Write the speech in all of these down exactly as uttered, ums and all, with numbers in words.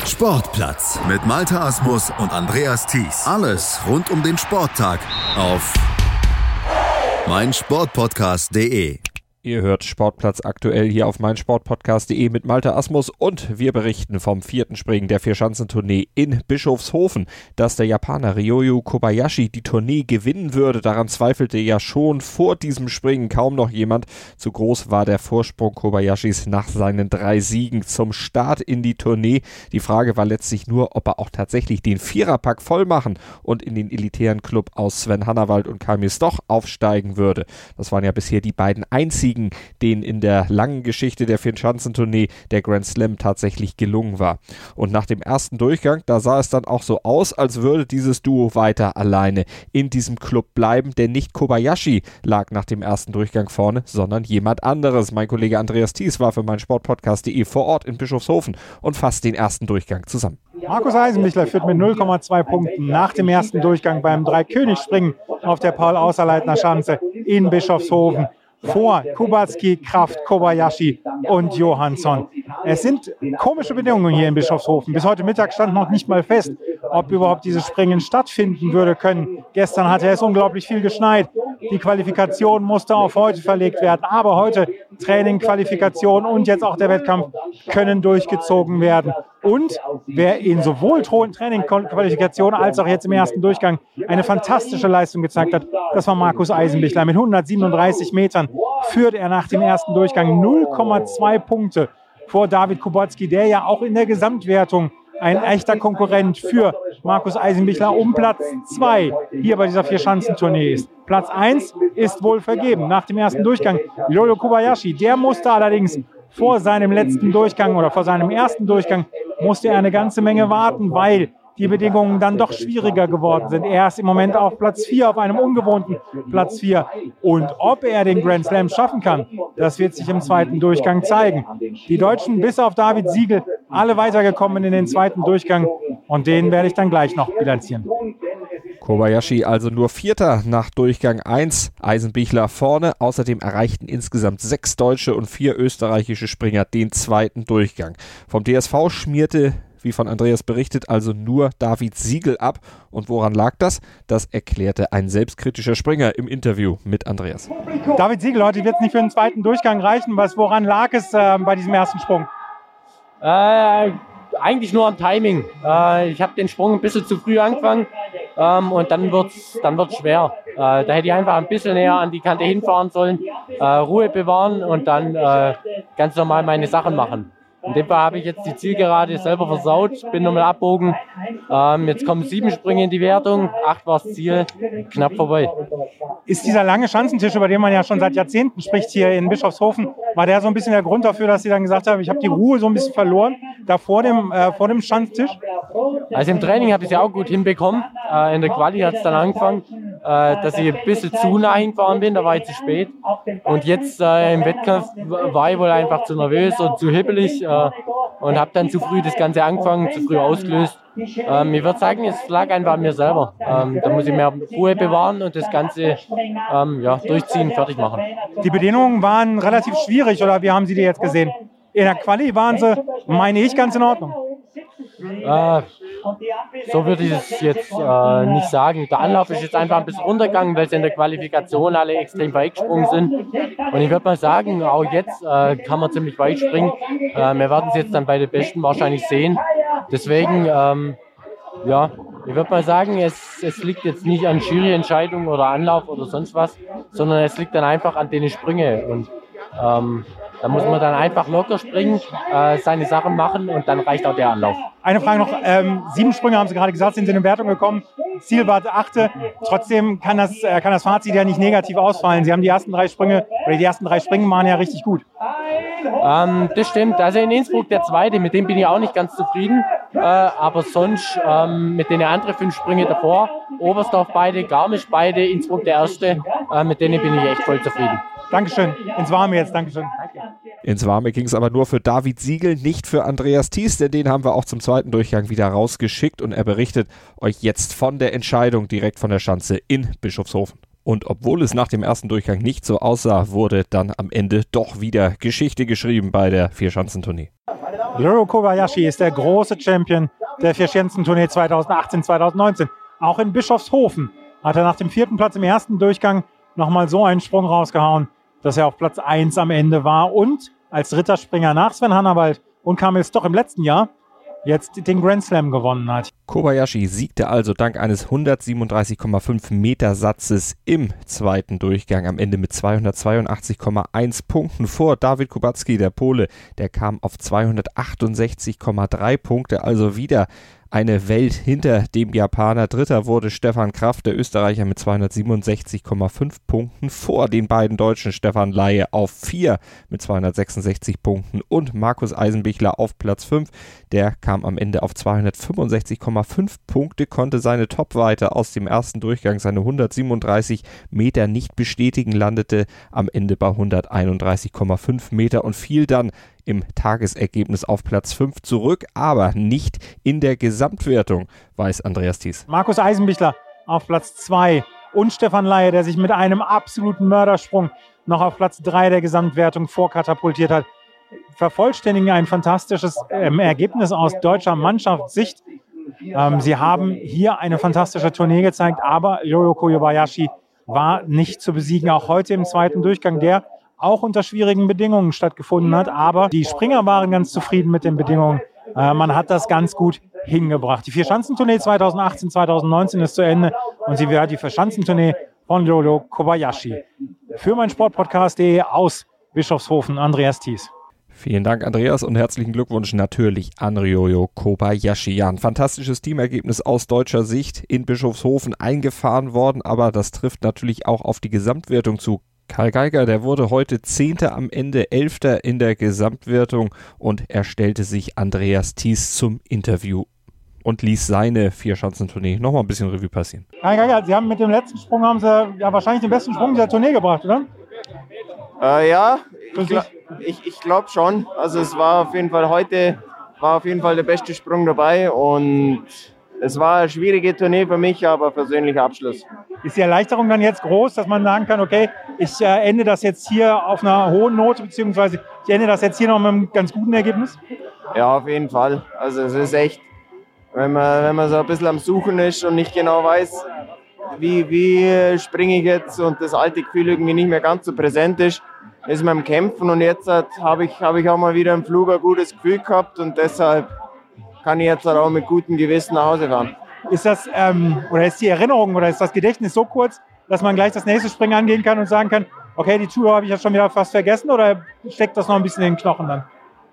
Sportplatz mit Malte Asmus und Andreas Thies. Alles rund um den Sporttag auf meinsportpodcast punkt de. Ihr hört Sportplatz aktuell hier auf meinsportpodcast punkt de mit Malte Asmus und wir berichten vom vierten Springen der Vierschanzentournee in Bischofshofen. Dass der Japaner Ryoyu Kobayashi die Tournee gewinnen würde, daran zweifelte ja schon vor diesem Springen kaum noch jemand. Zu groß war der Vorsprung Kobayashis nach seinen drei Siegen zum Start in die Tournee. Die Frage war letztlich nur, ob er auch tatsächlich den Viererpack voll machen und in den elitären Club aus Sven Hannawald und Kamil Stoch aufsteigen würde. Das waren ja bisher die beiden einzigen, denen in der langen Geschichte der Vierschanzentournee der Grand Slam tatsächlich gelungen war. Und nach dem ersten Durchgang, da sah es dann auch so aus, als würde dieses Duo weiter alleine in diesem Club bleiben, denn nicht Kobayashi lag nach dem ersten Durchgang vorne, sondern jemand anderes. Mein Kollege Andreas Thies war für meinsportpodcast punkt de vor Ort in Bischofshofen und fasst den ersten Durchgang zusammen. Markus Eisenbichler führt mit null Komma zwei Punkten nach dem ersten Durchgang beim Dreikönig-Springen auf der Paul-Außerleitner-Schanze in Bischofshofen vor Kubacki, Kraft, Kobayashi und Johansson. Es sind komische Bedingungen hier in Bischofshofen. Bis heute Mittag stand noch nicht mal fest, ob überhaupt dieses Springen stattfinden würde können. Gestern hatte es unglaublich viel geschneit. Die Qualifikation musste auf heute verlegt werden. Aber heute Training, Qualifikation und jetzt auch der Wettkampf können durchgezogen werden. Und wer in sowohl Training, Qualifikation als auch jetzt im ersten Durchgang eine fantastische Leistung gezeigt hat, das war Markus Eisenbichler. Mit hundertsiebenunddreißig Metern führt er nach dem ersten Durchgang null Komma zwei Punkte vor David Kubacki, der ja auch in der Gesamtwertung ein echter Konkurrent für Markus Eisenbichler um Platz zwei hier bei dieser Vierschanzentournee ist. Platz eins ist wohl vergeben nach dem ersten Durchgang. Ryoyu Kobayashi, der musste allerdings vor seinem letzten Durchgang oder vor seinem ersten Durchgang musste er eine ganze Menge warten, weil die Bedingungen dann doch schwieriger geworden sind. Er ist im Moment auf Platz vier, auf einem ungewohnten Platz vier. Und ob er den Grand Slam schaffen kann, das wird sich im zweiten Durchgang zeigen. Die Deutschen, bis auf David Siegel, alle weitergekommen in den zweiten Durchgang. Und den werde ich dann gleich noch bilanzieren. Kobayashi also nur Vierter nach Durchgang eins, Eisenbichler vorne. Außerdem erreichten insgesamt sechs deutsche und vier österreichische Springer den zweiten Durchgang. Vom D S V schmierte, wie von Andreas berichtet, also nur David Siegel ab. Und woran lag das? Das erklärte ein selbstkritischer Springer im Interview mit Andreas. David Siegel, heute wird es nicht für den zweiten Durchgang reichen. Was, woran lag es äh, bei diesem ersten Sprung? Äh, eigentlich nur am Timing. Äh, ich habe den Sprung ein bisschen zu früh angefangen ähm, und dann wird es dann wird's schwer. Äh, da hätte ich einfach ein bisschen näher an die Kante hinfahren sollen, äh, Ruhe bewahren und dann äh, ganz normal meine Sachen machen. In dem Fall habe ich jetzt die Zielgerade selber versaut, bin nochmal abbogen. Ähm, jetzt kommen sieben Sprünge in die Wertung, acht war das Ziel, knapp vorbei. Ist dieser lange Schanzentisch, über den man ja schon seit Jahrzehnten spricht hier in Bischofshofen, war der so ein bisschen der Grund dafür, dass Sie dann gesagt haben, ich habe die Ruhe so ein bisschen verloren, da vor dem, äh, vor dem Schanztisch? Also im Training habe ich es ja auch gut hinbekommen. Äh, in der Quali hat es dann angefangen, äh, dass ich ein bisschen zu nah hingefahren bin, da war ich zu spät. Und jetzt äh, im Wettkampf war ich wohl einfach zu nervös und zu hibbelig äh, und habe dann zu früh das Ganze angefangen, zu früh ausgelöst. Ähm, ich würde sagen, es lag einfach an mir selber. Ähm, da muss ich mehr Ruhe bewahren und das Ganze ähm, ja, durchziehen, fertig machen. Die Bedingungen waren relativ schwierig, oder wie haben Sie die jetzt gesehen? In der Quali waren sie, meine ich, ganz in Ordnung. Äh, so würde ich es jetzt äh, nicht sagen. Der Anlauf ist jetzt einfach ein bisschen runtergegangen, weil sie in der Qualifikation alle extrem weit gesprungen sind. Und ich würde mal sagen, auch jetzt äh, kann man ziemlich weit springen. Äh, wir werden es jetzt dann bei den Besten wahrscheinlich sehen. Deswegen, ähm, ja, ich würde mal sagen, es, es liegt jetzt nicht an Juryentscheidung oder Anlauf oder sonst was, sondern es liegt dann einfach an den Sprüngen. Und ähm, da muss man dann einfach locker springen, äh, seine Sachen machen und dann reicht auch der Anlauf. Eine Frage noch, ähm, sieben Sprünge haben Sie gerade gesagt, sind Sie in die Wertung gekommen, Ziel war achte, trotzdem kann das, äh, kann das Fazit ja nicht negativ ausfallen. Sie haben die ersten drei Sprünge, oder die ersten drei Springen waren ja richtig gut. Ähm, das stimmt, also in Innsbruck der zweite, mit dem bin ich auch nicht ganz zufrieden, äh, aber sonst ähm, mit den anderen fünf Sprünge davor, Oberstdorf beide, Garmisch beide, Innsbruck der erste, äh, mit denen bin ich echt voll zufrieden. Dankeschön, ins Warme jetzt, Dankeschön. Ins Warme ging es aber nur für David Siegel, nicht für Andreas Thies, denn den haben wir auch zum zweiten Durchgang wieder rausgeschickt und er berichtet euch jetzt von der Entscheidung direkt von der Schanze in Bischofshofen. Und obwohl es nach dem ersten Durchgang nicht so aussah, wurde dann am Ende doch wieder Geschichte geschrieben bei der Vierschanzentournee. Meine Damen Ryo Kobayashi ist der große Champion der Vierschanzentournee zweitausendachtzehn zweitausendneunzehn. Auch in Bischofshofen hat er nach dem vierten Platz im ersten Durchgang nochmal so einen Sprung rausgehauen, dass er auf Platz eins am Ende war und als Ritterspringer nach Sven Hannawald und Kamil Stoch im letzten Jahr jetzt den Grand Slam gewonnen hat. Kobayashi siegte also dank eines hundertsiebenunddreißig Komma fünf Meter Satzes im zweiten Durchgang am Ende mit zweihundertzweiundachtzig Komma eins Punkten vor Dawid Kubacki, der Pole. Der kam auf zweihundertachtundsechzig Komma drei Punkte, also wieder eine Welt hinter dem Japaner. Dritter wurde Stefan Kraft, der Österreicher, mit zweihundertsiebenundsechzig Komma fünf Punkten vor den beiden Deutschen Stefan Laie auf vier mit zweihundertsechsundsechzig Punkten und Markus Eisenbichler auf Platz fünf. Der kam am Ende auf zweihundertfünfundsechzig Komma fünf Punkte, konnte seine Topweite aus dem ersten Durchgang, seine hundertsiebenunddreißig Meter nicht bestätigen, landete am Ende bei hunderteinunddreißig Komma fünf Meter und fiel dann im Tagesergebnis auf Platz fünf zurück, aber nicht in der Gesamtwertung, weiß Andreas Thies. Markus Eisenbichler auf Platz zwei und Stefan Laie, der sich mit einem absoluten Mördersprung noch auf Platz drei der Gesamtwertung vorkatapultiert hat, vervollständigen ein fantastisches ähm, Ergebnis aus deutscher Mannschaftssicht. Ähm, sie haben hier eine fantastische Tournee gezeigt, aber Ryo Kobayashi war nicht zu besiegen. Auch heute im zweiten Durchgang, der auch unter schwierigen Bedingungen stattgefunden hat, aber die Springer waren ganz zufrieden mit den Bedingungen. Äh, man hat das ganz gut hingebracht. Die Vierschanzentournee zweitausendachtzehn zweitausendneunzehn ist zu Ende und sie wird die Vierschanzentournee von Ryo Kobayashi. Für mein Sportpodcast punkt de aus Bischofshofen, Andreas Thies. Vielen Dank, Andreas, und herzlichen Glückwunsch natürlich an Ryo Kobayashi. Ja, ein fantastisches Teamergebnis aus deutscher Sicht in Bischofshofen eingefahren worden, aber das trifft natürlich auch auf die Gesamtwertung zu. Karl Geiger, der wurde heute Zehnter, am Ende Elfter in der Gesamtwertung und er stellte sich Andreas Thies zum Interview und ließ seine Vierschanzentournee nochmal ein bisschen Revue passieren. Karl Geiger, Sie haben mit dem letzten Sprung haben Sie ja wahrscheinlich den besten Sprung dieser Tournee gebracht, oder? Äh, ja, ich, gl- ich, ich glaube schon. Also es war auf jeden Fall heute war auf jeden Fall der beste Sprung dabei und es war eine schwierige Tournee für mich, aber persönlicher Abschluss. Ist die Erleichterung dann jetzt groß, dass man sagen kann, okay, ich äh, ende das jetzt hier auf einer hohen Note, beziehungsweise ich ende das jetzt hier noch mit einem ganz guten Ergebnis? Ja, auf jeden Fall. Also es ist echt, wenn man, wenn man so ein bisschen am Suchen ist und nicht genau weiß, wie, wie springe ich jetzt und das alte Gefühl irgendwie nicht mehr ganz so präsent ist, ist man am Kämpfen und jetzt habe ich, hab ich auch mal wieder im Flug ein gutes Gefühl gehabt und deshalb kann ich jetzt auch mit gutem Gewissen nach Hause fahren. Ist das, ähm, oder ist die Erinnerung oder ist das Gedächtnis so kurz, dass man gleich das nächste Springen angehen kann und sagen kann, okay, die Tour habe ich jetzt schon wieder fast vergessen, oder steckt das noch ein bisschen in den Knochen dann?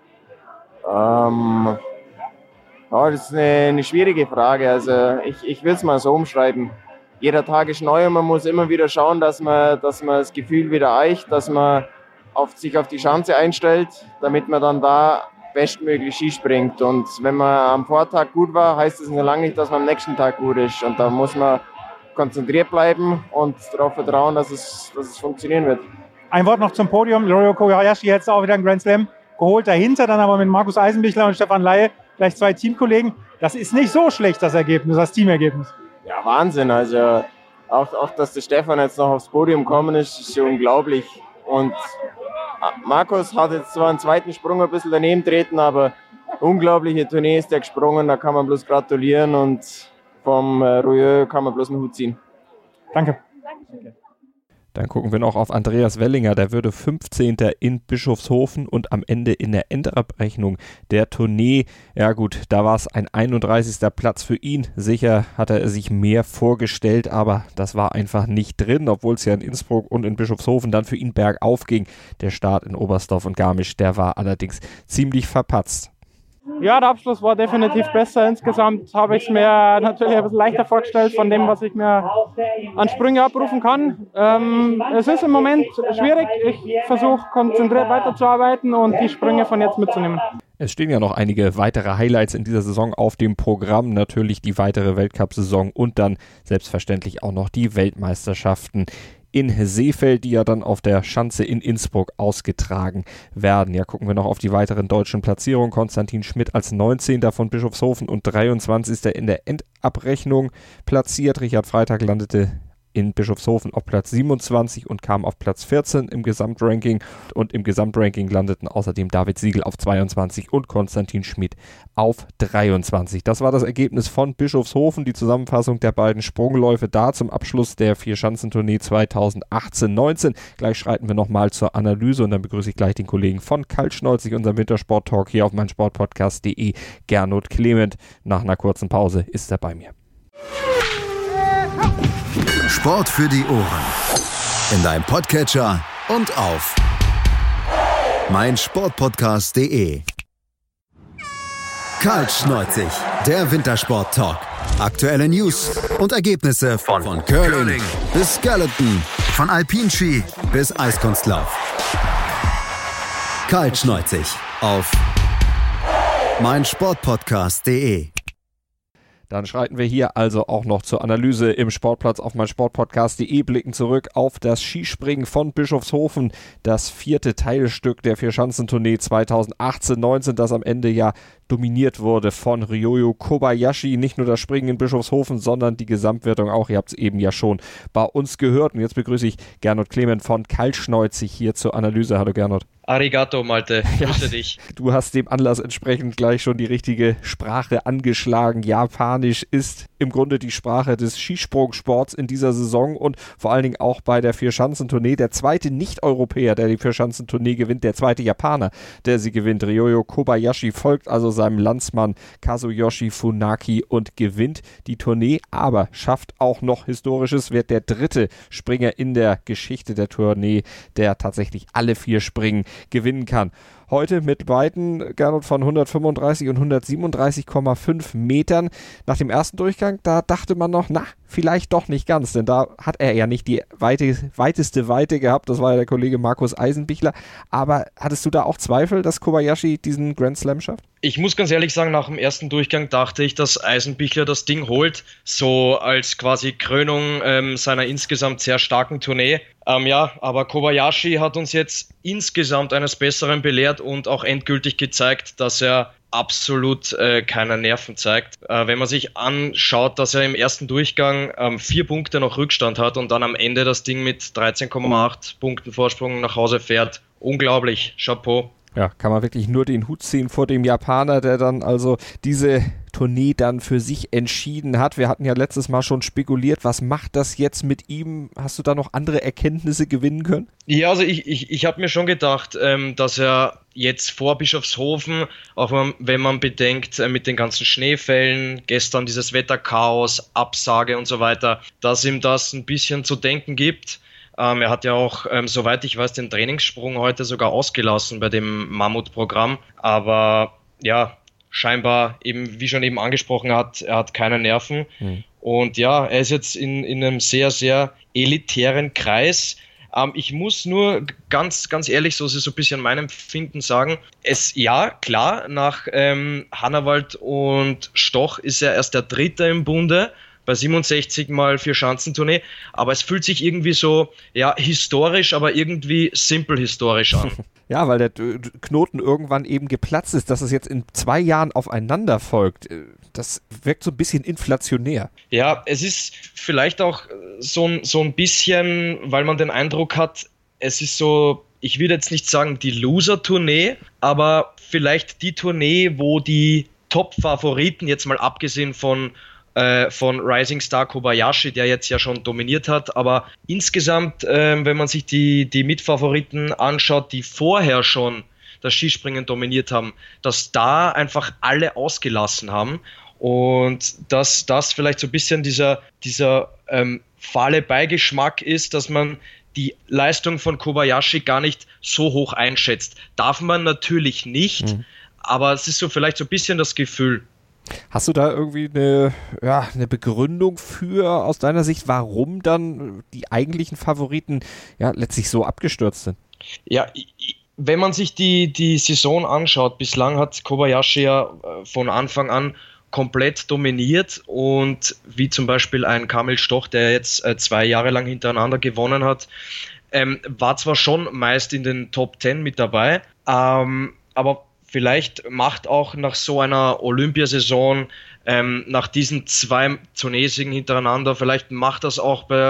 Ähm, ja, das ist eine, eine schwierige Frage. Also ich, ich will es mal so umschreiben. Jeder Tag ist neu und man muss immer wieder schauen, dass man, dass man das Gefühl wieder eicht, dass man auf, sich auf die Schanze einstellt, damit man dann da bestmöglich Ski springt. Und wenn man am Vortag gut war, heißt das noch lange nicht, dass man am nächsten Tag gut ist. Und da muss man konzentriert bleiben und darauf vertrauen, dass es, dass es funktionieren wird. Ein Wort noch zum Podium. Ryo Kobayashi jetzt auch wieder einen Grand Slam geholt. Dahinter dann aber mit Markus Eisenbichler und Stefan Laie gleich zwei Teamkollegen. Das ist nicht so schlecht, das Ergebnis, das Teamergebnis. Ja, Wahnsinn. Also auch, auch dass der Stefan jetzt noch aufs Podium gekommen ist, ist schon unglaublich. Und Markus hat jetzt zwar einen zweiten Sprung ein bisschen daneben treten, aber unglaubliche Tournee ist der gesprungen, da kann man bloß gratulieren und vom Ryo kann man bloß einen Hut ziehen. Danke. Dann gucken wir noch auf Andreas Wellinger, der würde fünfzehnter in Bischofshofen und am Ende in der Endabrechnung der Tournee, ja gut, da war es ein einunddreißigster Platz für ihn. Sicher hat er sich mehr vorgestellt, aber das war einfach nicht drin, obwohl es ja in Innsbruck und in Bischofshofen dann für ihn bergauf ging. Der Start in Oberstdorf und Garmisch, der war allerdings ziemlich verpatzt. Ja, der Abschluss war definitiv besser. Insgesamt habe ich es mir natürlich ein bisschen leichter vorgestellt von dem, was ich mir an Sprünge abrufen kann. Ähm, es ist im Moment schwierig. Ich versuche konzentriert weiterzuarbeiten und die Sprünge von jetzt mitzunehmen. Es stehen ja noch einige weitere Highlights in dieser Saison auf dem Programm. Natürlich die weitere Weltcup-Saison und dann selbstverständlich auch noch die Weltmeisterschaften in Seefeld, die ja dann auf der Schanze in Innsbruck ausgetragen werden. Ja, gucken wir noch auf die weiteren deutschen Platzierungen. Konstantin Schmidt als neunzehnter von Bischofshofen und dreiundzwanzigster in der Endabrechnung platziert. Richard Freitag landete in Bischofshofen auf Platz siebenundzwanzig und kam auf Platz vierzehn im Gesamtranking. Und im Gesamtranking landeten außerdem David Siegel auf zweiundzwanzig und Konstantin Schmid auf dreiundzwanzig. Das war das Ergebnis von Bischofshofen, die Zusammenfassung der beiden Sprungläufe da zum Abschluss der Vierschanzentournee zweitausendachtzehn neunzehn. Gleich schreiten wir nochmal zur Analyse und dann begrüße ich gleich den Kollegen von Kaltschneuzig, unserem Wintersport-Talk hier auf meinsportpodcast punkt de, Gernot Clement. Nach einer kurzen Pause ist er bei mir. Sport für die Ohren. In deinem Podcatcher und auf meinsportpodcast punkt de. Kaltschneuzig, der Wintersport-Talk. Aktuelle News und Ergebnisse von, von Curling, Curling bis Skeleton, von Alpinski bis Eiskunstlauf. Kaltschneuzig auf meinsportpodcast punkt de. Dann schreiten wir hier also auch noch zur Analyse im Sportplatz auf meinsportpodcast punkt de, blicken zurück auf das Skispringen von Bischofshofen, das vierte Teilstück der Vierschanzentournee zweitausendachtzehn neunzehn, das am Ende ja dominiert wurde von Ryoyo Kobayashi. Nicht nur das Springen in Bischofshofen, sondern die Gesamtwertung auch. Ihr habt es eben ja schon bei uns gehört. Und jetzt begrüße ich Gernot Clement von Kaltschneuzig hier zur Analyse. Hallo Gernot. Arigato, Malte. Grüße ja, dich. Du hast dem Anlass entsprechend gleich schon die richtige Sprache angeschlagen. Japanisch ist im Grunde die Sprache des Skisprungsports in dieser Saison und vor allen Dingen auch bei der Vierschanzentournee. Der zweite Nicht-Europäer, der die Vierschanzentournee gewinnt, der zweite Japaner, der sie gewinnt. Ryoyo Kobayashi folgt also seinem Landsmann Kazuyoshi Funaki und gewinnt die Tournee, aber schafft auch noch Historisches, wird der dritte Springer in der Geschichte der Tournee, der tatsächlich alle vier Springen gewinnen kann. Heute mit Weiten, Gernot, von hundertfünfunddreißig und hundertsiebenunddreißig Komma fünf Metern. Nach dem ersten Durchgang, da dachte man noch, na, vielleicht doch nicht ganz, denn da hat er ja nicht die weite, weiteste Weite gehabt, das war ja der Kollege Markus Eisenbichler. Aber hattest du da auch Zweifel, dass Kobayashi diesen Grand Slam schafft? Ich muss ganz ehrlich sagen, nach dem ersten Durchgang dachte ich, dass Eisenbichler das Ding holt, so als quasi Krönung ähm, seiner insgesamt sehr starken Tournee. Ähm, ja, aber Kobayashi hat uns jetzt insgesamt eines Besseren belehrt und auch endgültig gezeigt, dass er absolut äh, keine Nerven zeigt. Äh, wenn man sich anschaut, dass er im ersten Durchgang ähm, vier Punkte noch Rückstand hat und dann am Ende das Ding mit dreizehn Komma acht Punkten Vorsprung nach Hause fährt. Unglaublich, Chapeau. Ja, kann man wirklich nur den Hut ziehen vor dem Japaner, der dann also diese Tournee dann für sich entschieden hat. Wir hatten ja letztes Mal schon spekuliert, was macht das jetzt mit ihm? Hast du da noch andere Erkenntnisse gewinnen können? Ja, also ich, ich, ich habe mir schon gedacht, ähm, dass er jetzt vor Bischofshofen, auch wenn man bedenkt, äh, mit den ganzen Schneefällen, gestern dieses Wetterchaos, Absage und so weiter, dass ihm das ein bisschen zu denken gibt. Ähm, er hat ja auch, ähm, soweit ich weiß, den Trainingssprung heute sogar ausgelassen bei dem Mammutprogramm. Aber ja, scheinbar eben, wie schon eben angesprochen hat, er hat keine Nerven. Mhm. Und ja, er ist jetzt in, in einem sehr, sehr elitären Kreis. Ähm, ich muss nur ganz, ganz ehrlich, so ist es so ein bisschen mein Empfinden sagen, es, ja, klar, nach ähm, Hannawald und Stoch ist er erst der Dritte im Bunde, bei siebenundsechzig mal Vierschanzentournee, aber es fühlt sich irgendwie so, ja, historisch, aber irgendwie simpel historisch an. Ja, weil der Knoten irgendwann eben geplatzt ist, dass es jetzt in zwei Jahren aufeinander folgt. Das wirkt so ein bisschen inflationär. Ja, es ist vielleicht auch so ein, so ein bisschen, weil man den Eindruck hat, es ist so, ich will jetzt nicht sagen die Loser-Tournee, aber vielleicht die Tournee, wo die Top-Favoriten, jetzt mal abgesehen von von Rising Star Kobayashi, der jetzt ja schon dominiert hat, aber insgesamt, äh, wenn man sich die, die Mitfavoriten anschaut, die vorher schon das Skispringen dominiert haben, dass da einfach alle ausgelassen haben und dass das vielleicht so ein bisschen dieser, dieser ähm, fahle Beigeschmack ist, dass man die Leistung von Kobayashi gar nicht so hoch einschätzt. Darf man natürlich nicht, mhm. aber es ist so vielleicht so ein bisschen das Gefühl. Hast du da irgendwie eine, ja, eine Begründung für, aus deiner Sicht, warum dann die eigentlichen Favoriten ja letztlich so abgestürzt sind? Ja, wenn man sich die, die Saison anschaut, bislang hat Kobayashi ja von Anfang an komplett dominiert und wie zum Beispiel ein Kamil Stoch, der jetzt zwei Jahre lang hintereinander gewonnen hat, ähm, war zwar schon meist in den Top Ten mit dabei, ähm, aber vielleicht macht auch nach so einer Olympiasaison, ähm, nach diesen zwei Turniersiegen hintereinander, vielleicht macht das auch bei,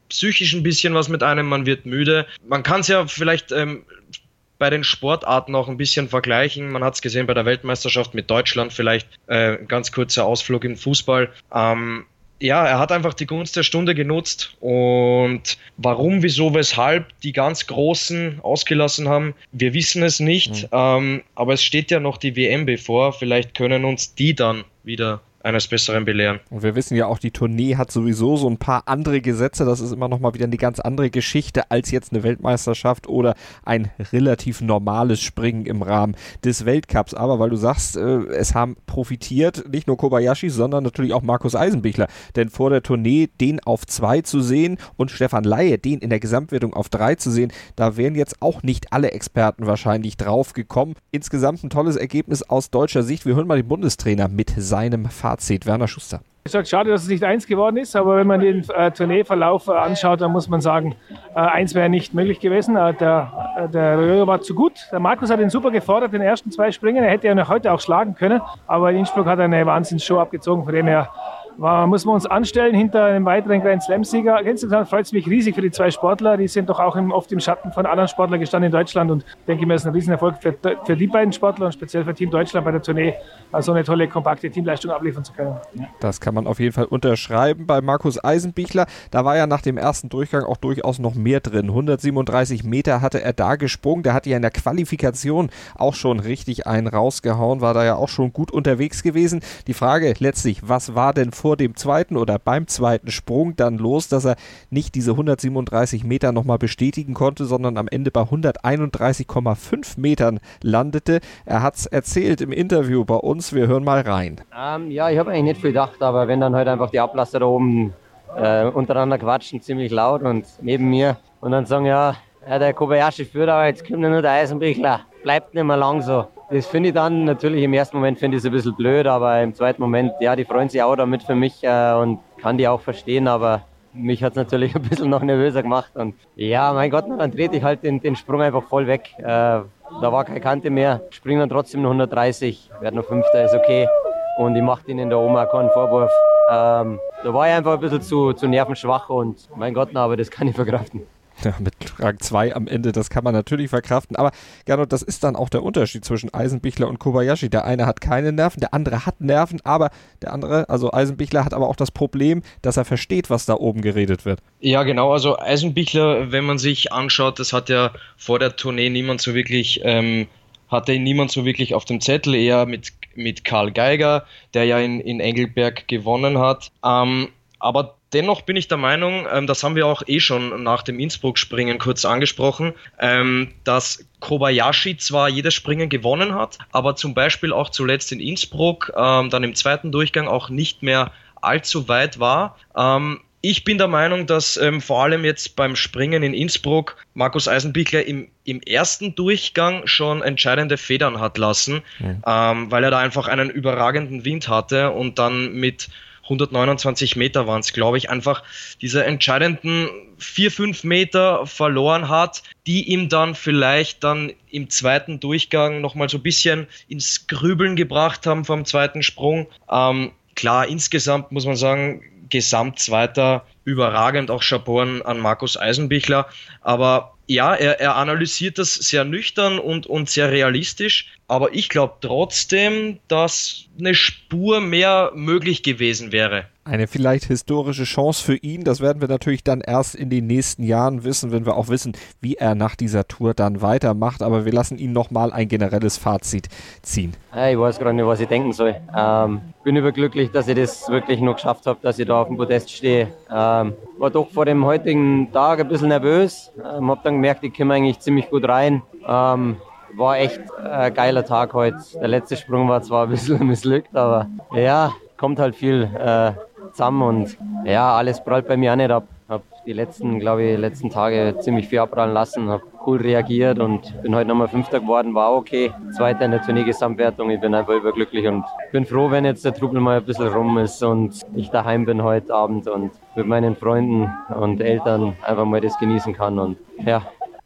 psychisch ein bisschen was mit einem, man wird müde. Man kann es ja vielleicht ähm, bei den Sportarten auch ein bisschen vergleichen. Man hat es gesehen bei der Weltmeisterschaft mit Deutschland, vielleicht äh, ganz kurzer Ausflug im Fußball. Ähm, ja, er hat einfach die Gunst der Stunde genutzt und warum, wieso, weshalb die ganz Großen ausgelassen haben, wir wissen es nicht, mhm. ähm, aber es steht ja noch die W M bevor, vielleicht können uns die dann wieder eines Besseren belehren. Und wir wissen ja auch, die Tournee hat sowieso so ein paar andere Gesetze. Das ist immer noch mal wieder eine ganz andere Geschichte als jetzt eine Weltmeisterschaft oder ein relativ normales Springen im Rahmen des Weltcups. Aber weil du sagst, äh, es haben profitiert nicht nur Kobayashi, sondern natürlich auch Markus Eisenbichler. Denn vor der Tournee den auf zwei zu sehen und Stefan Laie den in der Gesamtwertung auf drei zu sehen, da wären jetzt auch nicht alle Experten wahrscheinlich drauf gekommen. Insgesamt ein tolles Ergebnis aus deutscher Sicht. Wir hören mal den Bundestrainer mit seinem Fazit. Werner Schuster. Ich sage, schade, dass es nicht eins geworden ist, aber wenn man den äh, Tourneeverlauf äh, anschaut, dann muss man sagen, äh, eins wäre nicht möglich gewesen. Äh, der äh, der Riojo war zu gut. Der Markus hat ihn super gefordert, den ersten zwei Springen. Er hätte ja noch heute auch schlagen können, aber in Innsbruck hat er eine Wahnsinnsshow abgezogen, von dem her war, muss man uns anstellen hinter einem weiteren Grand Slam-Sieger. Insgesamt freut es mich riesig für die zwei Sportler. Die sind doch auch im, oft im Schatten von anderen Sportlern gestanden in Deutschland und ich denke mir, es ist ein Riesenerfolg für, für die beiden Sportler und speziell für Team Deutschland bei der Tournee, so eine tolle, kompakte Teamleistung abliefern zu können. Ja. Das kann man auf jeden Fall unterschreiben bei Markus Eisenbichler. Da war ja nach dem ersten Durchgang auch durchaus noch mehr drin. hundertsiebenunddreißig Meter hatte er da gesprungen. Der hatte ja in der Qualifikation auch schon richtig einen rausgehauen, war da ja auch schon gut unterwegs gewesen. Die Frage letztlich, was war denn vor dem zweiten oder beim zweiten Sprung dann los, dass er nicht diese hundertsiebenunddreißig Meter nochmal bestätigen konnte, sondern am Ende bei hunderteinunddreißig Komma fünf Metern landete. Er hat es erzählt im Interview bei uns. Wir hören mal rein. Ähm, ja, ich habe eigentlich nicht viel gedacht, aber wenn dann halt einfach die Ablasser da oben äh, untereinander quatschen, ziemlich laut und neben mir und dann sagen, ja, ja der Kobayashi führt, aber jetzt kommt ja nur der Eisenbichler. Bleibt nicht mehr lang so. Das finde ich dann natürlich im ersten Moment finde ich es ein bisschen blöd, aber im zweiten Moment, ja, die freuen sich auch damit für mich äh, und kann die auch verstehen, aber mich hat es natürlich ein bisschen noch nervöser gemacht und ja, mein Gott, dann trete ich halt den, den Sprung einfach voll weg. Äh, da war keine Kante mehr, springe dann trotzdem nur hundertdreißig, werde noch Fünfter, ist okay und ich mache denen da oben auch keinen Vorwurf. Ähm, da war ich einfach ein bisschen zu, zu nervenschwach und mein Gott, na, aber das kann ich verkraften. Ja, mit Rang zwei am Ende, das kann man natürlich verkraften, aber Gernot, das ist dann auch der Unterschied zwischen Eisenbichler und Kobayashi. Der eine hat keine Nerven, der andere hat Nerven, aber der andere, also Eisenbichler, hat aber auch das Problem, dass er versteht, was da oben geredet wird. Ja, genau, also Eisenbichler, wenn man sich anschaut, das hat ja vor der Tournee niemand so wirklich, ähm, hatte ihn niemand so wirklich auf dem Zettel, eher mit, mit Karl Geiger, der ja in, in Engelberg gewonnen hat, ähm, aber dennoch bin ich der Meinung, ähm, das haben wir auch eh schon nach dem Innsbruck-Springen kurz angesprochen, ähm, dass Kobayashi zwar jedes Springen gewonnen hat, aber zum Beispiel auch zuletzt in Innsbruck, ähm, dann im zweiten Durchgang auch nicht mehr allzu weit war. Ähm, ich bin der Meinung, dass ähm, vor allem jetzt beim Springen in Innsbruck Markus Eisenbichler im, im ersten Durchgang schon entscheidende Federn hat lassen, mhm. ähm, weil er da einfach einen überragenden Wind hatte und dann mit hundertneunundzwanzig Meter waren es, glaube ich, einfach diese entscheidenden vier, fünf Meter verloren hat, die ihm dann vielleicht dann im zweiten Durchgang nochmal so ein bisschen ins Grübeln gebracht haben vom zweiten Sprung. Ähm, klar, insgesamt muss man sagen, Gesamtzweiter überragend, auch Chapeau an Markus Eisenbichler, aber ja, er, er analysiert das sehr nüchtern und, und sehr realistisch, aber ich glaube trotzdem, dass eine Spur mehr möglich gewesen wäre. Eine vielleicht historische Chance für ihn, das werden wir natürlich dann erst in den nächsten Jahren wissen, wenn wir auch wissen, wie er nach dieser Tour dann weitermacht, aber wir lassen ihn nochmal ein generelles Fazit ziehen. Ich weiß gerade nicht, was ich denken soll. Ähm, bin überglücklich, dass ich das wirklich noch geschafft habe, dass ich da auf dem Podest stehe. Ähm, war doch vor dem heutigen Tag ein bisschen nervös, ähm, habe dann gemerkt, ich komme eigentlich ziemlich gut rein. Ähm, war echt ein geiler Tag heute. Der letzte Sprung war zwar ein bisschen missglückt, aber ja, kommt halt viel äh, zusammen und ja, alles prallt bei mir auch nicht ab. Hab die letzten, glaube ich, letzten Tage ziemlich viel abprallen lassen, hab cool reagiert und bin heute nochmal Fünfter geworden, war okay. Zweiter in der Tournee-Gesamtwertung, ich bin einfach überglücklich und bin froh, wenn jetzt der Trubel mal ein bisschen rum ist und ich daheim bin heute Abend und mit meinen Freunden und Eltern einfach mal das genießen kann und ja.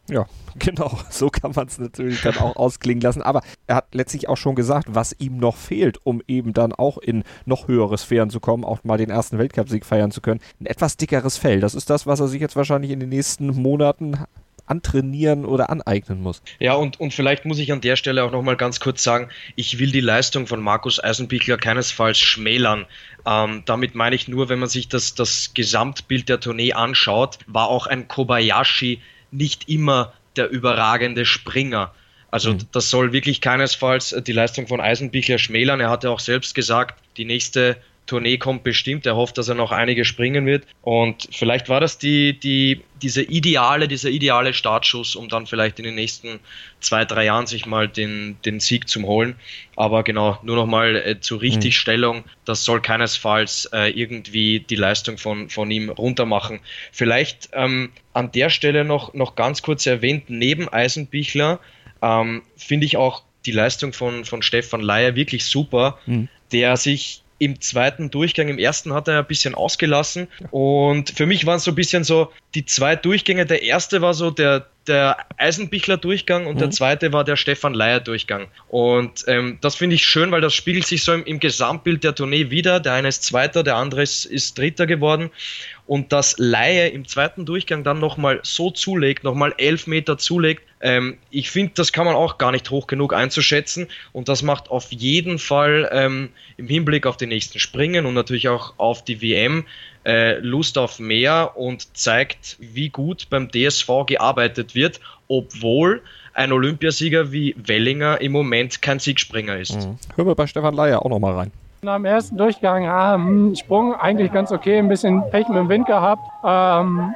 Ja, genau, so kann man es natürlich dann auch ausklingen lassen, aber er hat letztlich auch schon gesagt, was ihm noch fehlt, um eben dann auch in noch höhere Sphären zu kommen, auch mal den ersten Weltcupsieg feiern zu können. Ein etwas dickeres Fell, das ist das, was er sich jetzt wahrscheinlich in den nächsten Monaten antrainieren oder aneignen muss. Ja, und, und vielleicht muss ich an der Stelle auch nochmal ganz kurz sagen, ich will die Leistung von Markus Eisenbichler keinesfalls schmälern. Ähm, damit meine ich nur, wenn man sich das, das Gesamtbild der Tournee anschaut, war auch ein Kobayashi nicht immer der überragende Springer. Also mhm. das soll wirklich keinesfalls die Leistung von Eisenbichler schmälern. Er hatte auch selbst gesagt, die nächste Tournee kommt bestimmt. Er hofft, dass er noch einige springen wird. Und vielleicht war das die, die, diese ideale, dieser ideale Startschuss, um dann vielleicht in den nächsten zwei, drei Jahren sich mal den, den Sieg zu holen. Aber genau, nur nochmal äh, zur Richtigstellung. Das soll keinesfalls äh, irgendwie die Leistung von, von ihm runtermachen. Vielleicht ähm, an der Stelle noch, noch ganz kurz erwähnt, neben Eisenbichler ähm, finde ich auch die Leistung von, von Stefan Laie wirklich super, mhm. der sich im zweiten Durchgang, im ersten hat er ein bisschen ausgelassen und für mich waren es so ein bisschen so die zwei Durchgänge. Der erste war so der, der Eisenbichler-Durchgang und mhm. der zweite war der Stefan Laie-Durchgang. Und ähm, das finde ich schön, weil das spiegelt sich so im, im Gesamtbild der Tournee wieder. Der eine ist Zweiter, der andere ist, ist Dritter geworden. Und dass Laie im zweiten Durchgang dann nochmal so zulegt, nochmal elf Meter zulegt, ähm, ich finde, das kann man auch gar nicht hoch genug einzuschätzen. Und das macht auf jeden Fall ähm, im Hinblick auf die nächsten Springen und natürlich auch auf die W M äh, Lust auf mehr und zeigt, wie gut beim D S V gearbeitet wird, obwohl ein Olympiasieger wie Wellinger im Moment kein Siegspringer ist. Mhm. Hören wir bei Stefan Laie auch nochmal rein. Am ersten Durchgang, ah, Sprung eigentlich ganz okay, ein bisschen Pech mit dem Wind gehabt. Ähm,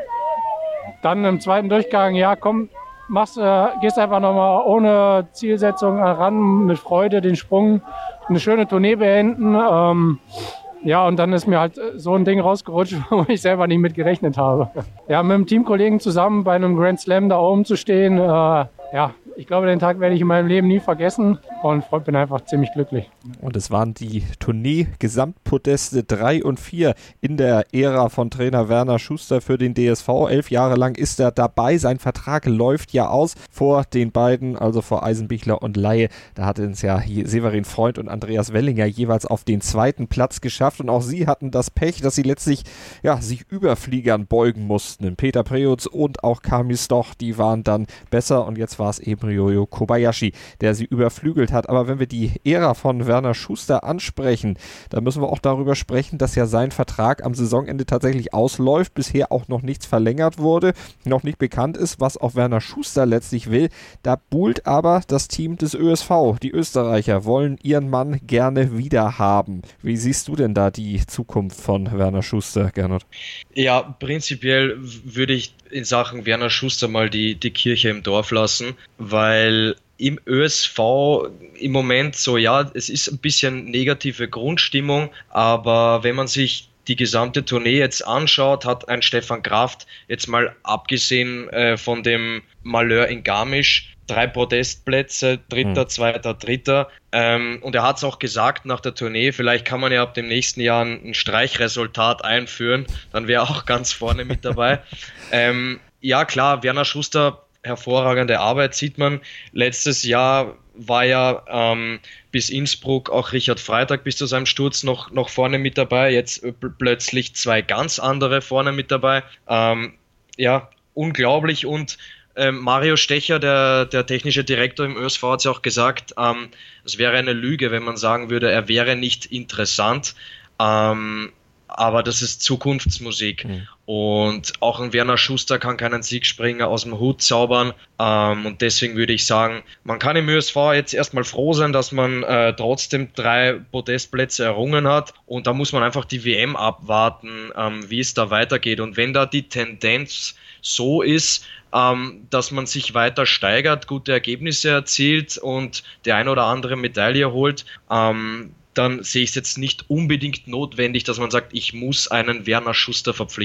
dann im zweiten Durchgang, ja komm, machst, äh, gehst einfach nochmal ohne Zielsetzung ran, mit Freude den Sprung, eine schöne Tournee beenden. Ähm, ja, und dann ist mir halt so ein Ding rausgerutscht, wo ich selber nicht mit gerechnet habe. Ja, mit einem Teamkollegen zusammen bei einem Grand Slam da oben zu stehen, äh, ja, ich glaube, den Tag werde ich in meinem Leben nie vergessen und bin einfach ziemlich glücklich. Und es waren die Tournee-Gesamtpodeste drei und vier in der Ära von Trainer Werner Schuster für den D S V. Elf Jahre lang ist er dabei. Sein Vertrag läuft ja aus vor den beiden, also vor Eisenbichler und Laie. Da hatten es ja Severin Freund und Andreas Wellinger jeweils auf den zweiten Platz geschafft. Und auch sie hatten das Pech, dass sie letztlich ja, sich Überfliegern beugen mussten. Peter Preutz und auch Kamil Stoch, die waren dann besser. Und jetzt war es eben Ryoyo Kobayashi, der sie überflügelt hat. Aber wenn wir die Ära von Werner Schuster ansprechen, dann müssen wir auch darüber sprechen, dass ja sein Vertrag am Saisonende tatsächlich ausläuft, bisher auch noch nichts verlängert wurde, noch nicht bekannt ist, was auch Werner Schuster letztlich will. Da buhlt aber das Team des Ö S V. Die Österreicher wollen ihren Mann gerne wieder haben. Wie siehst du denn da die Zukunft von Werner Schuster, Gernot? Ja, prinzipiell würde ich in Sachen Werner Schuster mal die, die Kirche im Dorf lassen, weil im Ö S V im Moment so, ja, es ist ein bisschen negative Grundstimmung, aber wenn man sich die gesamte Tournee jetzt anschaut, hat ein Stefan Kraft jetzt mal abgesehen äh, von dem Malheur in Garmisch drei Podestplätze, Dritter, mhm. Zweiter, Dritter. Ähm, und er hat es auch gesagt nach der Tournee, vielleicht kann man ja ab dem nächsten Jahr ein, ein Streichresultat einführen, dann wäre er auch ganz vorne mit dabei. ähm, ja klar, Werner Schuster, hervorragende Arbeit, sieht man. Letztes Jahr war ja ähm, bis Innsbruck auch Richard Freitag bis zu seinem Sturz noch, noch vorne mit dabei. Jetzt pl- plötzlich zwei ganz andere vorne mit dabei. Ähm, ja, unglaublich. Und ähm, Mario Stecher, der, der technische Direktor im Ö S V, hat es ja auch gesagt, ähm, es wäre eine Lüge, wenn man sagen würde, er wäre nicht interessant. Ähm, aber das ist Zukunftsmusik. Mhm. Und auch ein Werner Schuster kann keinen Siegspringer aus dem Hut zaubern. Ähm, und deswegen würde ich sagen, man kann im Ö S V jetzt erstmal froh sein, dass man äh, trotzdem drei Podestplätze errungen hat. Und da muss man einfach die W M abwarten, ähm, wie es da weitergeht. Und wenn da die Tendenz so ist, ähm, dass man sich weiter steigert, gute Ergebnisse erzielt und die eine oder andere Medaille holt, ähm, dann sehe ich es jetzt nicht unbedingt notwendig, dass man sagt, ich muss einen Werner Schuster verpflichten.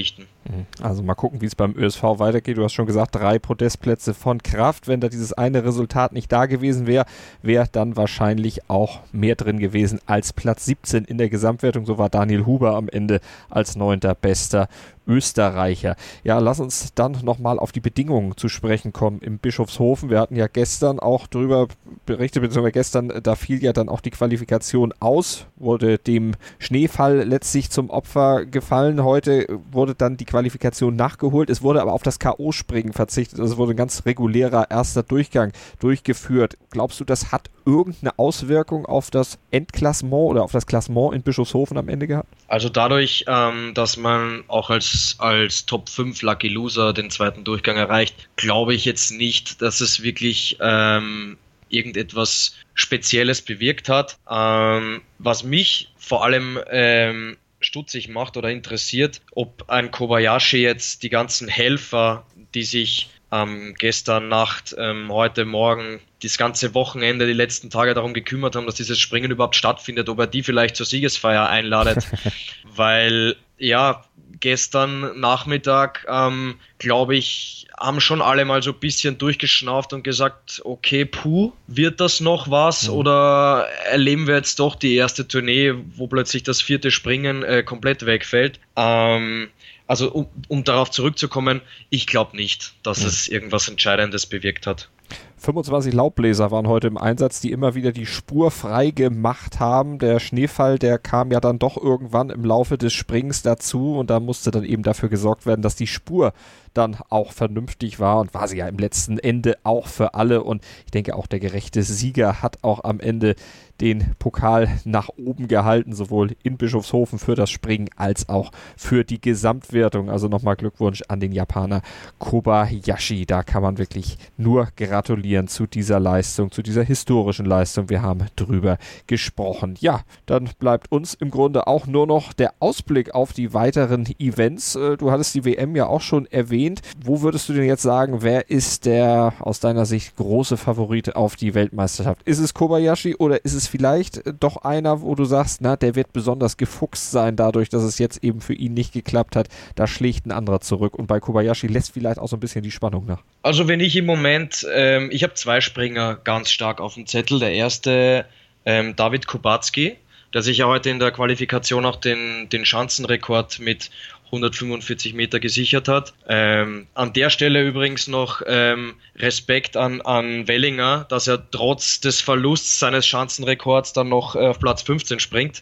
Also mal gucken, wie es beim Ö S V weitergeht. Du hast schon gesagt, drei Podestplätze von Kraft. Wenn da dieses eine Resultat nicht da gewesen wäre, wäre dann wahrscheinlich auch mehr drin gewesen als Platz siebzehn in der Gesamtwertung. So war Daniel Huber am Ende als neunter bester Österreicher. Ja, lass uns dann nochmal auf die Bedingungen zu sprechen kommen im Bischofshofen. Wir hatten ja gestern auch darüber berichtet, beziehungsweise gestern, da fiel ja dann auch die Qualifikation aus, wurde dem Schneefall letztlich zum Opfer gefallen. Heute wurde dann die Qualifikation nachgeholt. Es wurde aber auf das K O-Springen verzichtet. Also es wurde ein ganz regulärer erster Durchgang durchgeführt. Glaubst du, das hat irgendeine Auswirkung auf das Endklassement oder auf das Klassement in Bischofshofen am Ende gehabt? Also dadurch, ähm, dass man auch als, als Top fünf Lucky Loser den zweiten Durchgang erreicht, glaube ich jetzt nicht, dass es wirklich ähm, irgendetwas Spezielles bewirkt hat. Ähm, was mich vor allem ähm, stutzig macht oder interessiert, ob ein Kobayashi jetzt die ganzen Helfer, die sich ähm, gestern Nacht, ähm, heute Morgen, das ganze Wochenende, die letzten Tage darum gekümmert haben, dass dieses Springen überhaupt stattfindet, ob er die vielleicht zur Siegesfeier einladet. Weil, ja, gestern Nachmittag, ähm, glaube ich, haben schon alle mal so ein bisschen durchgeschnauft und gesagt, okay, puh, wird das noch was? Mhm. Oder erleben wir jetzt doch die erste Tournee, wo plötzlich das vierte Springen äh, komplett wegfällt? Ähm, also um, um darauf zurückzukommen, ich glaube nicht, dass mhm. es irgendwas Entscheidendes bewirkt hat. fünfundzwanzig Laubbläser waren heute im Einsatz, die immer wieder die Spur frei gemacht haben. Der Schneefall, der kam ja dann doch irgendwann im Laufe des Springs dazu und da musste dann eben dafür gesorgt werden, dass die Spur dann auch vernünftig war und war sie ja im letzten Ende auch für alle und ich denke auch der gerechte Sieger hat auch am Ende den Pokal nach oben gehalten, sowohl in Bischofshofen für das Springen als auch für die Gesamtwertung. Also nochmal Glückwunsch an den Japaner Kobayashi. Da kann man wirklich nur gratulieren zu dieser Leistung, zu dieser historischen Leistung. Wir haben drüber gesprochen. Ja, dann bleibt uns im Grunde auch nur noch der Ausblick auf die weiteren Events. Du hattest die W M ja auch schon erwähnt. Wo würdest du denn jetzt sagen, wer ist der aus deiner Sicht große Favorit auf die Weltmeisterschaft? Ist es Kobayashi oder ist es vielleicht doch einer, wo du sagst, na, der wird besonders gefuchst sein dadurch, dass es jetzt eben für ihn nicht geklappt hat. Da schlägt ein anderer zurück und bei Kobayashi lässt vielleicht auch so ein bisschen die Spannung nach. Also wenn ich im Moment, ähm, ich habe zwei Springer ganz stark auf dem Zettel. Der erste, ähm, David Kubacki, der sich ja heute in der Qualifikation auch den, den Schanzenrekord mit hundertfünfundvierzig Meter gesichert hat. Ähm, an der Stelle übrigens noch ähm, Respekt an, an Wellinger, dass er trotz des Verlusts seines Schanzenrekords dann noch äh, auf Platz fünfzehn springt.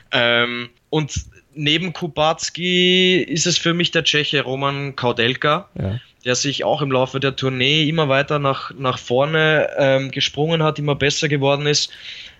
ähm, und neben Kubacki ist es für mich der Tscheche Roman Kaudelka, ja, der sich auch im Laufe der Tournee immer weiter nach, nach vorne ähm, gesprungen hat, immer besser geworden ist.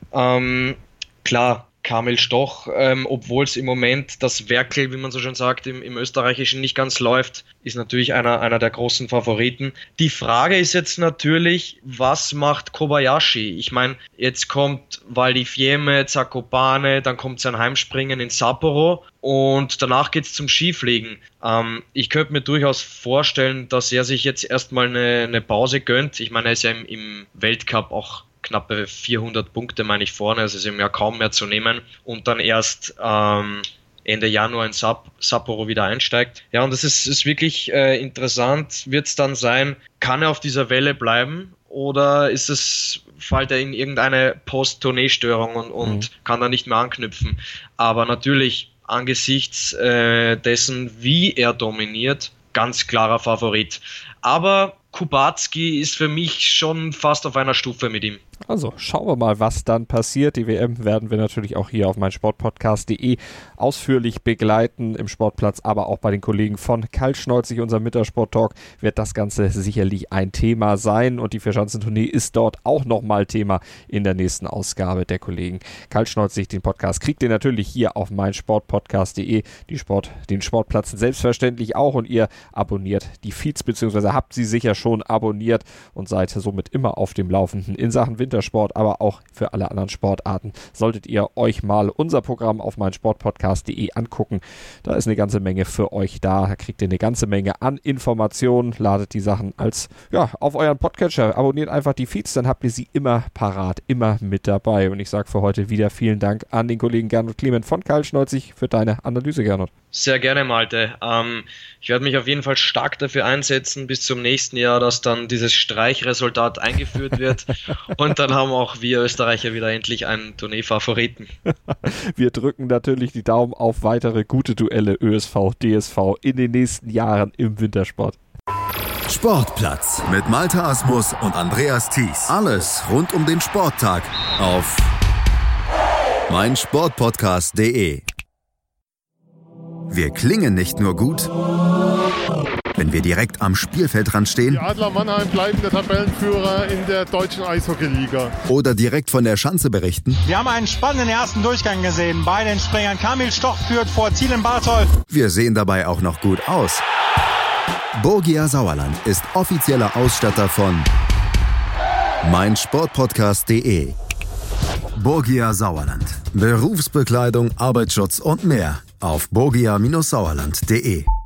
Ähm, klar, Kamil Stoch, ähm, obwohl es im Moment das Werkel, wie man so schön sagt, im, im Österreichischen nicht ganz läuft, ist natürlich einer, einer der großen Favoriten. Die Frage ist jetzt natürlich, was macht Kobayashi? Ich meine, jetzt kommt Val di Fiemme, Zakopane, dann kommt sein Heimspringen in Sapporo und danach geht's zum Skifliegen. Ähm, ich könnte mir durchaus vorstellen, dass er sich jetzt erstmal eine, eine Pause gönnt. Ich meine, er ist ja im, im Weltcup auch knappe vierhundert Punkte, meine ich, vorne, also ist ihm ja kaum mehr zu nehmen und dann erst ähm, Ende Januar in Sapp- Sapporo wieder einsteigt. Ja, und das ist, ist wirklich äh, interessant, wird es dann sein, kann er auf dieser Welle bleiben oder ist es, fällt er in irgendeine Post-Tournee-Störung und, und mhm. kann da nicht mehr anknüpfen. Aber natürlich angesichts äh, dessen, wie er dominiert, ganz klarer Favorit. Aber Kubacki ist für mich schon fast auf einer Stufe mit ihm. Also schauen wir mal, was dann passiert. Die W M werden wir natürlich auch hier auf meinsportpodcast punkt de ausführlich begleiten im Sportplatz, aber auch bei den Kollegen von Kaltschneuzig, unserem Mittersport-Talk, wird das Ganze sicherlich ein Thema sein und die Vierschanzentournee ist dort auch nochmal Thema in der nächsten Ausgabe der Kollegen. Kaltschneuzig, den Podcast kriegt ihr natürlich hier auf meinsportpodcast punkt de, die Sport, den Sportplatz selbstverständlich auch und ihr abonniert die Feeds, beziehungsweise habt sie sicher schon abonniert und seid somit immer auf dem Laufenden in Sachen Wintersport, aber auch für alle anderen Sportarten solltet ihr euch mal unser Programm auf meinsportpodcast punkt de angucken. Da ist eine ganze Menge für euch da. Da kriegt ihr eine ganze Menge an Informationen. Ladet die Sachen als ja auf euren Podcatcher. Abonniert einfach die Feeds, dann habt ihr sie immer parat, immer mit dabei. Und ich sage für heute wieder vielen Dank an den Kollegen Gernot Clement von Kaltschneuzig für deine Analyse, Gernot. Sehr gerne, Malte. Ähm, ich werde mich auf jeden Fall stark dafür einsetzen bis zum nächsten Jahr, dass dann dieses Streichresultat eingeführt wird und dann haben auch wir Österreicher wieder endlich einen Tournee-Favoriten. Wir drücken natürlich die Daumen auf weitere gute Duelle Ö S V, D S V in den nächsten Jahren im Wintersport. Sportplatz mit Malte Asmus und Andreas Thies. Alles rund um den Sporttag auf meinsportpodcast punkt de. Wir klingen nicht nur gut, wenn wir direkt am Spielfeldrand stehen. Die Adler Mannheim bleiben der Tabellenführer in der deutschen Eishockeyliga. Oder direkt von der Schanze berichten. Wir haben einen spannenden ersten Durchgang gesehen. Bei den Springern Kamil Stoch führt vor Thielen Barthold. Wir sehen dabei auch noch gut aus. Borgia Sauerland ist offizieller Ausstatter von meinsportpodcast punkt de. Borgia Sauerland. Berufsbekleidung, Arbeitsschutz und mehr auf borgia Bindestrich sauerland punkt de.